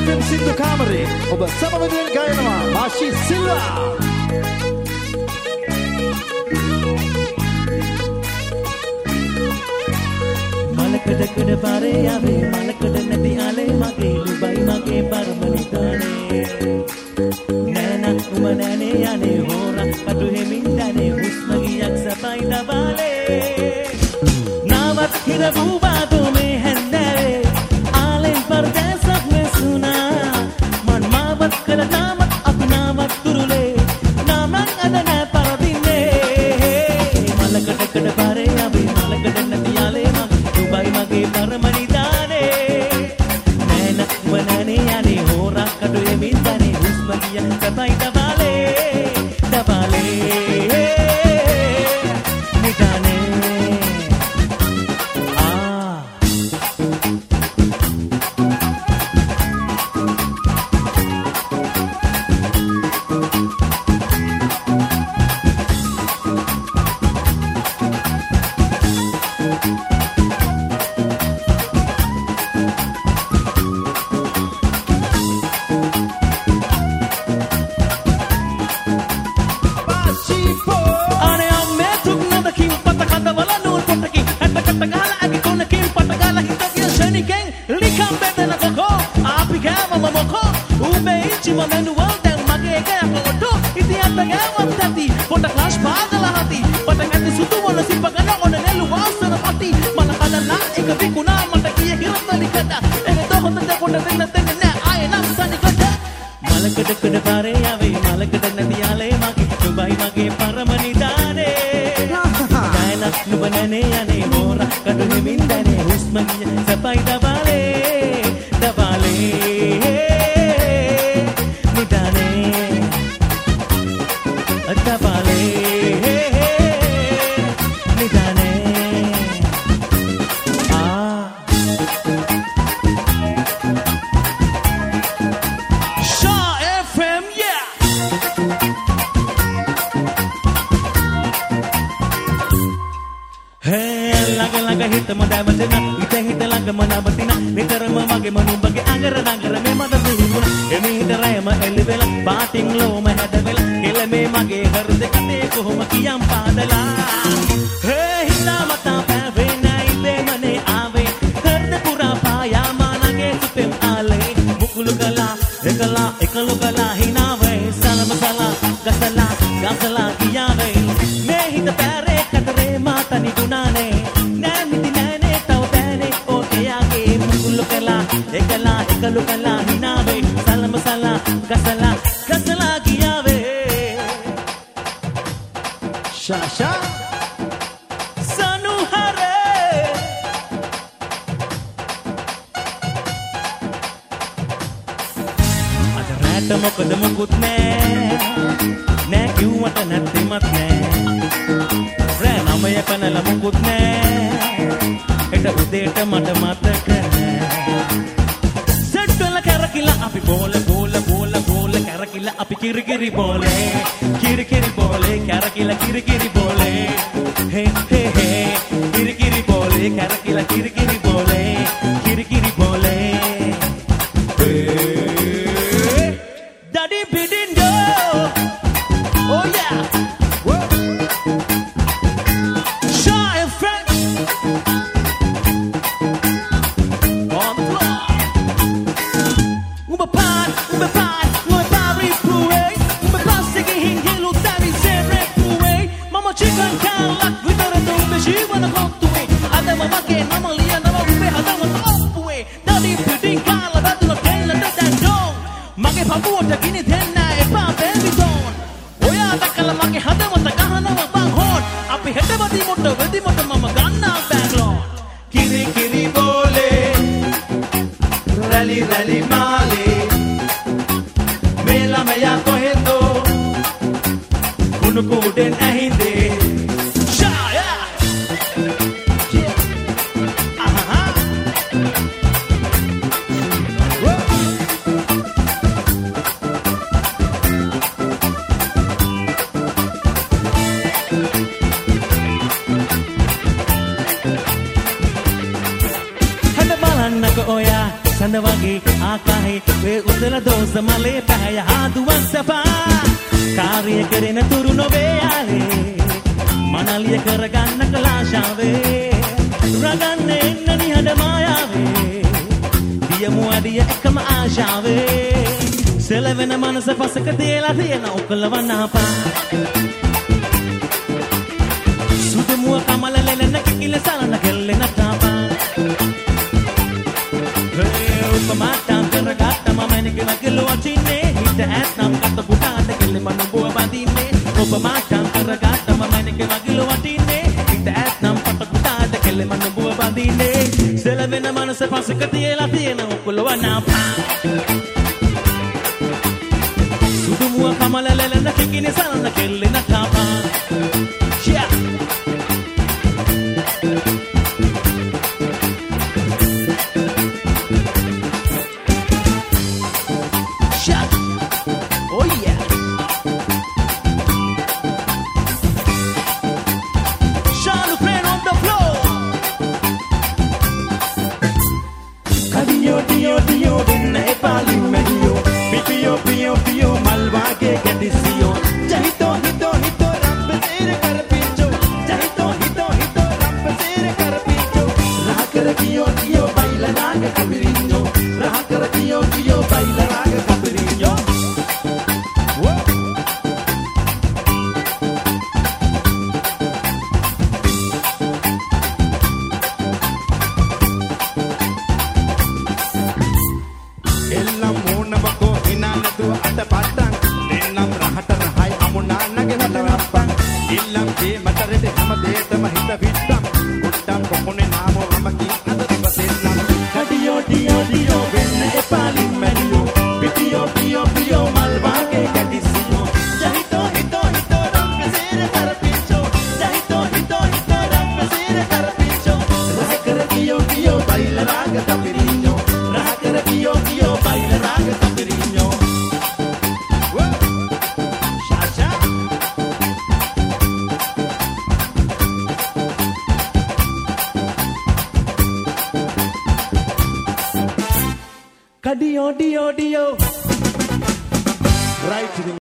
FM සින්දු කාමරේ ඔබ සමවැදෙන් ගයනවා මාෂි සිල්වා. මලකඩ පාරේ ආවේ මලකඩ නැති ආලේ මගේ නුඹයි මගේ පරමනිතානේ නෑනක් උම නෑනේ යන්නේ හොරා කටු හෙමින් දනේ හුස්ම ගියක් සපයි දබාලේ නාවත් හිර වූවාදෝ මේ හැන්දෑවේ ආලෙන් පරදැසක් නැසුණා මන් මාවත් කළ තාමත් අපි නාවත් තුරුලේ නාමන් අද නෑ පරදින්නේ මලකඩ පාරේ ආවේ මලකඩ නැති ආලේ මගේ මගේ පරමනිදානේ නෑන වනනේ යන්නේ හොරා කඩු එමින් දනේ හුස්ම ගිය සපයි දබාලේ දබාලේ නිදානේ සඳවගේ ආකාහේ වේ උදල දෝස මලේ පැහැය හාදුවක් සපා කාර්ය කෙරෙන තුරු නොවේ යාලේ මනලිය කරගන්න කලාශාවේ රගන්න එන්න නිහඬ මායාවේ දියමු අඩිය එකම ආශාවේ සෙලවෙන මනස පසක තියලා තියෙන උකලවනාපා සුදුමුව කමල ලෙලන කිකිල සලන කෙල්ලෙන තාපා උපමාටම් කරගත්ත මමනික වගිලෝ අචින්නේ හිත ඇත්නම් කත පුටාට කෙල්ල මනුබුව බඳින්නේ උපමාටම් කරගත්ත මමනික වගිලෝ අචින්නේ හිත ඇත්නම් කත පුටාට කෙල්ල මනුබුව බඳින්නේ සෙලවෙන මනස පසක තියලා තියෙන උකලවනාපා සුදුමුව කමල ලෙලන කිකිල සලන කෙල්ලෙන තාපා Dio, dio, dio. Right to the